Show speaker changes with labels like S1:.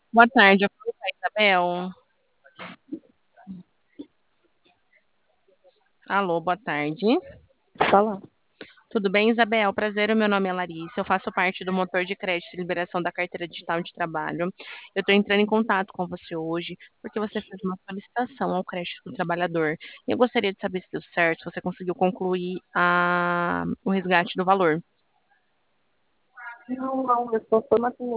S1: Boa tarde, eu falo com a Isabel. Alô, boa tarde.
S2: Falar.
S1: Tudo bem, Isabel? Prazer, o meu nome é Larissa. Eu faço parte do motor de crédito e liberação da carteira digital de trabalho. Eu estou entrando em contato com você hoje porque você fez uma solicitação ao crédito do trabalhador. Eu gostaria de saber se deu certo, se você conseguiu concluir o resgate do valor.
S2: Não, eu sou formatura.